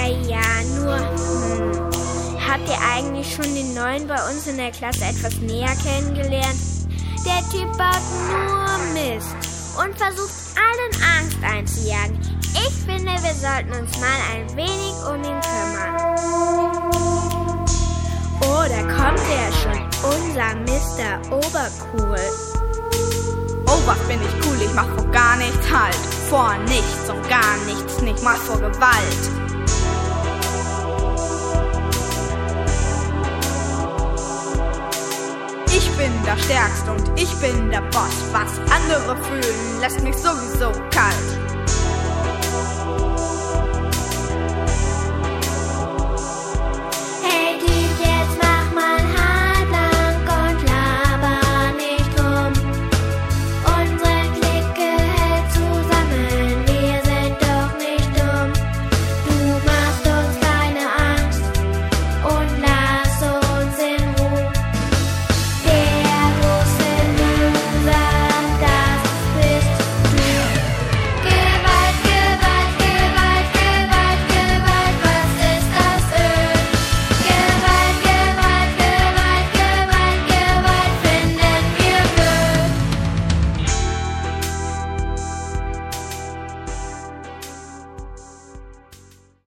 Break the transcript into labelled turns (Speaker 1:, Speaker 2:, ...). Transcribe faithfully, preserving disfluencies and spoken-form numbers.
Speaker 1: ja, nur, hm, habt ihr eigentlich schon den Neuen bei uns in der Klasse etwas näher kennengelernt? Der Typ baut nur Mist und versucht allen Angst einzujagen. Ich finde, wir sollten uns mal ein wenig um ihn kümmern. Oh, da kommt er schon, unser Mister Obercool.
Speaker 2: Oh, was bin ich cool, ich mach vor gar nichts Halt. Vor nichts und gar nichts, nicht mal vor Gewalt. Ich bin der Stärkste und ich bin der Boss. Was andere fühlen, lässt mich sowieso kalt.